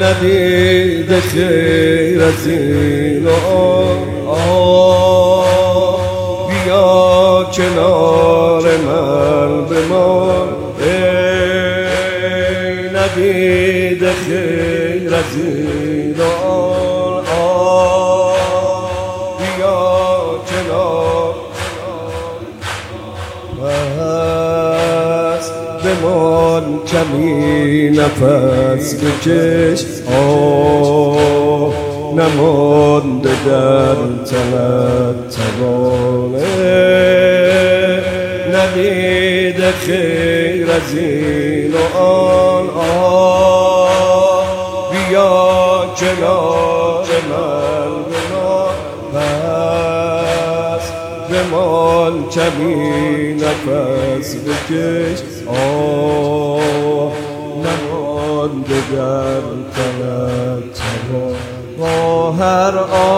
ندیده خیر از این بیا کنار من بمان ندیده خیر از این بیا کنار بس بمان کمی نفس بکش نمانده در تنت توانه ندیده خیر از این بیا کنار من بس بمان کمی نفس بکش نمانده در تنت توانه با هر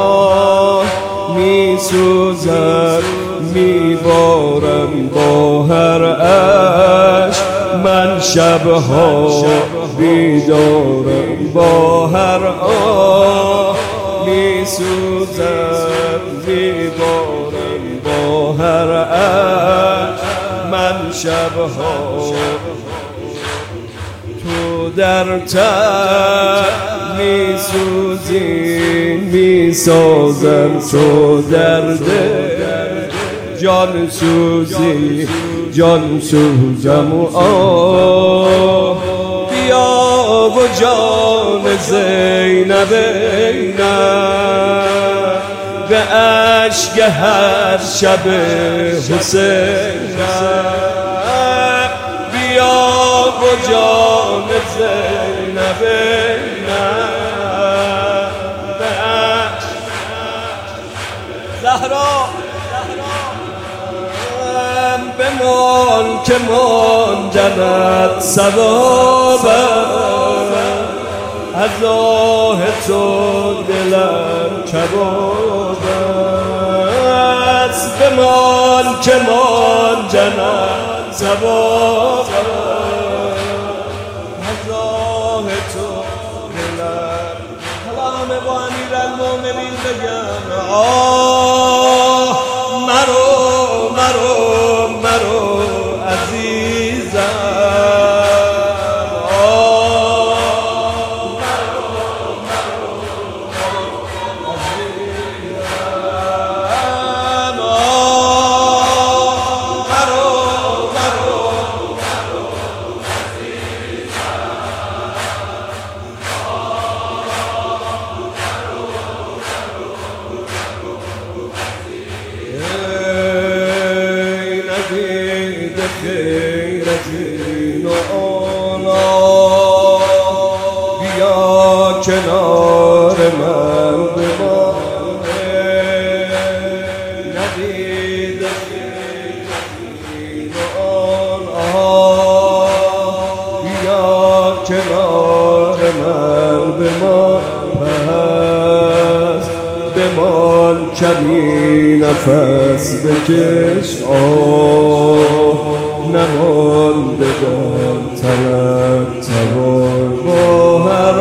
می سوزد می بارم با هر عشق من شبها بیدارم با هر می سوزد می بارم با هر عشق من شبها تو در تن می سوزی می سازم تو درد جان سوزی جان سوزم بیا و جان زینب به اشک هر شب حسین بیا و جان زینب زهرا بمان که ماندنت ثوابم از آه تو دلم کباب است بمان که ماندنت ثوابم از آه تو دلم کلام با امیرالمومنین بگم مرو عزیزم خیر از این بیا کنار من بمان ندیده خیر از این بیا کنار من بمان بمان کمی نفس بکش نمانده در تنت توان با هر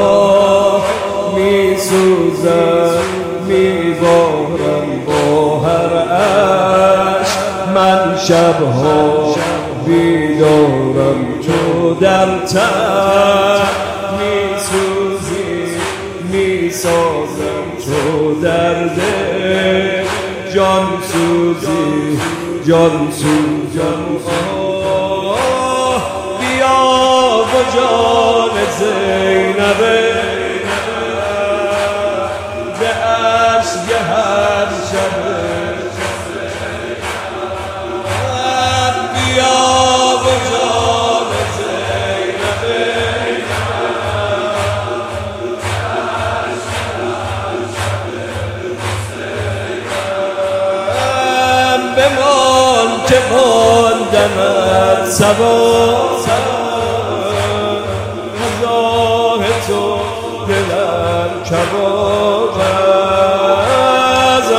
می سوزم می بارم با هر عشق من شبها بیدارم تو در تن می سوزی می سازم تو درد جان سوزی جان سوزم بیا و جان زینب به اشک هر شب بیا و جان زینب بمان که ماندمت ثواب از آه تو دلم کباب از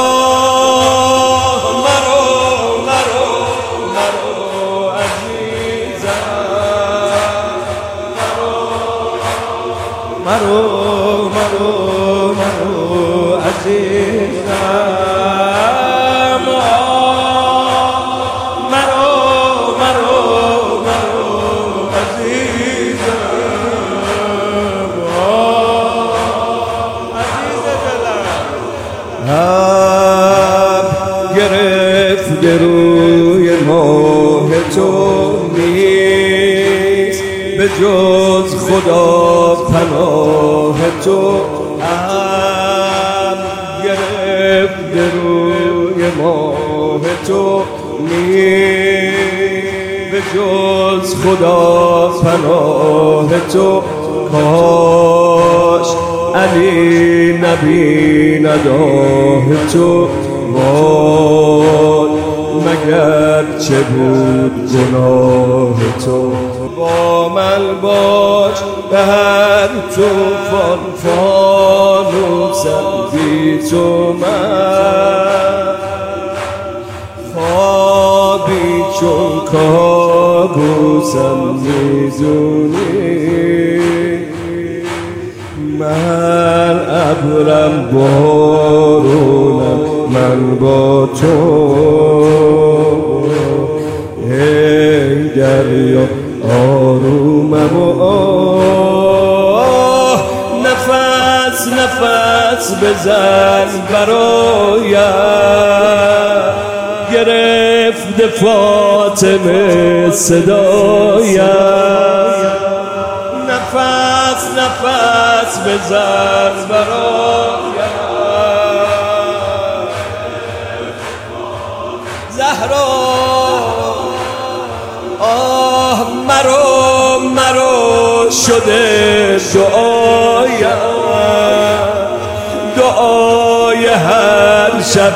مرو عزیزم مرو مرو مرو عزیزم مرو مرو مرو عزیزم عزیز دلم اب گرفته روی ماه تو نیست به جز خدا پناه تو اب گرفته روی ماه تو نیست به جز خدا پناه تو کاش علی نبیند آه تو وای مگر چه بود گناه تو با من باش به هر طوفان فانوسم بی تو من خوابی چون کابوسم میدونی من ابرم بارونم من با تو ای دریا آرومم و نفس نفس بزن برایم گرفته فاطمه صدایم نفس نفس بزن برایم زهرا آه مرو مرو شده دعای هر شب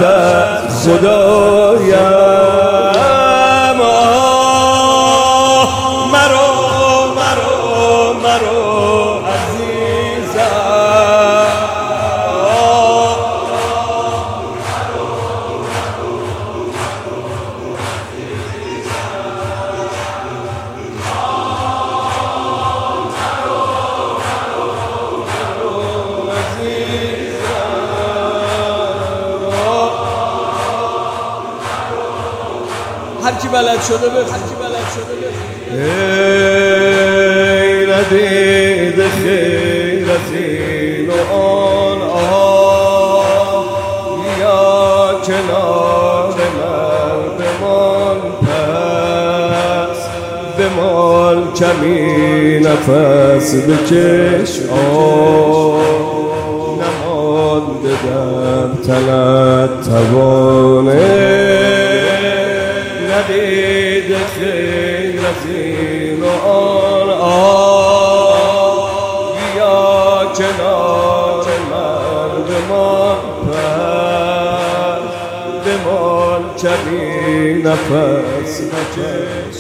خدایم آه مرو مرو مرو عزیزم هر کی بلد شده بخون ای ندید خیر از این و آن بیا کنار من بمان پس بمان کمی نفس بکش نمانده در تنت توانه ندید خیر از این و آن بیا کنار من بمان پس بمان کمی نفس بکش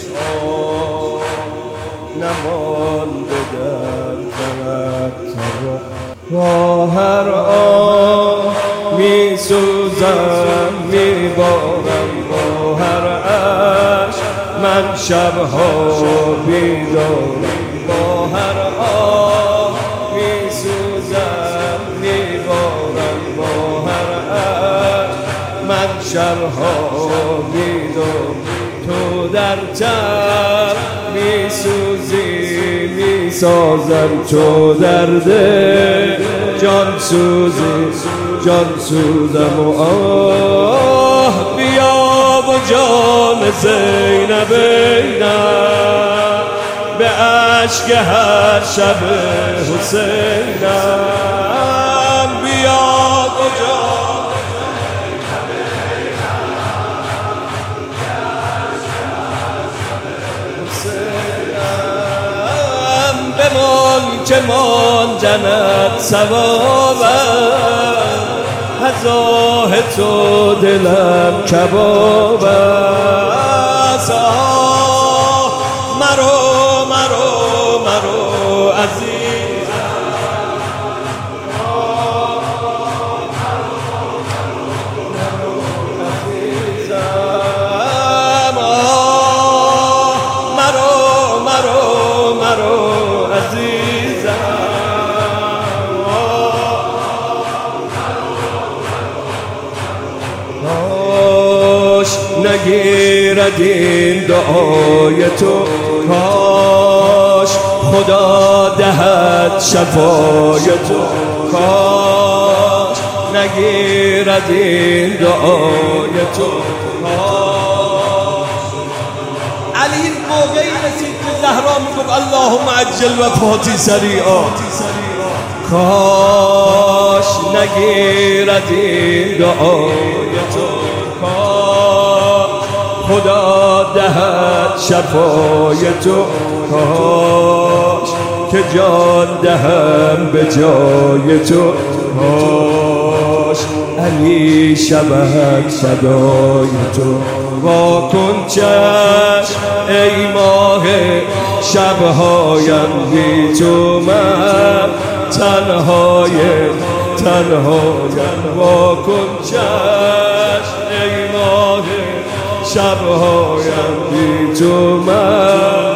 نمانده در تنت با هر آن می سوزم می بارم با هر عشق من شبها بیدارم با هر آه می سوزم می بارم با هر عشق من شبها بیدارم تو در تب می سوزی می سازم تو در دل جان سوزی جان سوزم و آه بیا و جان زینبینم به عشق هر شب حسینم بیا و جان حسینم بمان که من جنت ثوابم از آه تو دلم کباب است مرو مرو مرو عزیزم مرو مرو مرو عزیزم نگیرد این دعای تو، کاش خدا دهد شفای تو، کاش نگیرد این دعای تو. علی این موقعی رسید که زهرا میگفت اللهم عجل وفاتی سریعا، کاش نگیرد این دعای تو، کاش خدا دهد شفای تو، کاش که جان دهم به جای تو، کاش علی شود فدای تو. وا کن چشم ای ماه شبهایم بی تو، من تنهایم وا کن چشم ای ماه شبهایم بی تو، من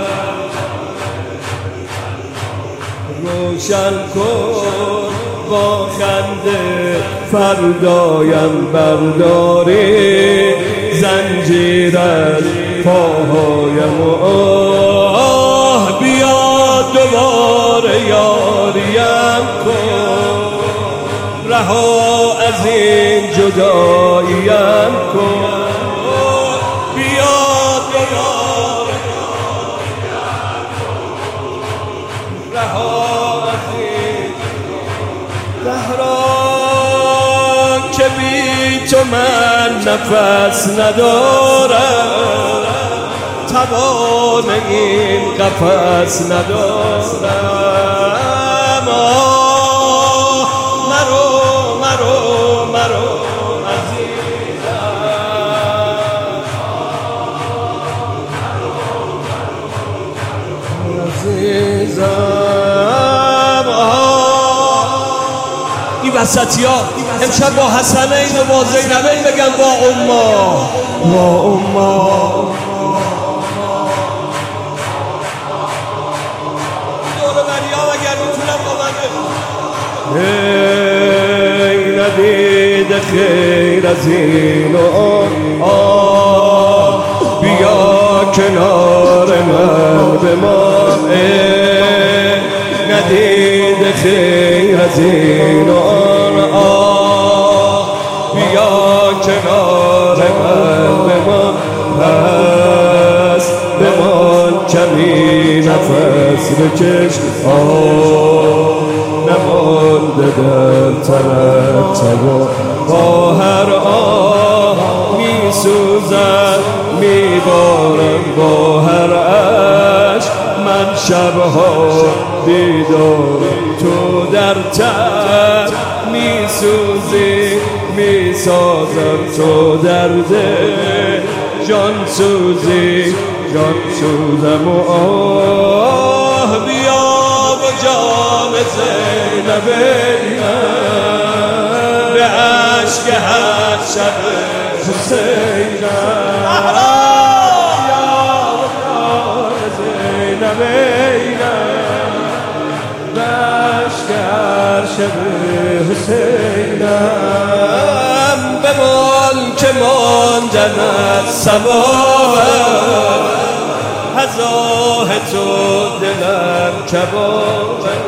روشن کن با خنده فردایم برداری، زنجیر از پاهایم و آه بیا دوباره یاریم کن، رها از این جداییم کن، بیا دوباره رها از این زهرا که بی تو من نفس ندارم، توان این قفس ندارم. مرو عزیزم. این وسطی ها امشب با حسنین و با زینبین بگن با اما دور مریم اگر میتونم با من ای ندیده خیر از این و آن، بیا کنار من بمان، ای ندیده خیر از این و آن، بیا کنار من بمان، پس بمان کمی نفس بکش، نمانده در ترتبا، با هر آه می سوزد می بارم، با هر عشق من شبها بیدارم، تو در تب می سوزی می سازم، تو در دل جان سوزی جان سوزم و آه بیا و جان زینبینم، به عشق هر شب حسینم، بیا و جان زینبینم، به عشق هر شب حسینم، بمان که ماندن از صبا، هزاه تو دلم کباب،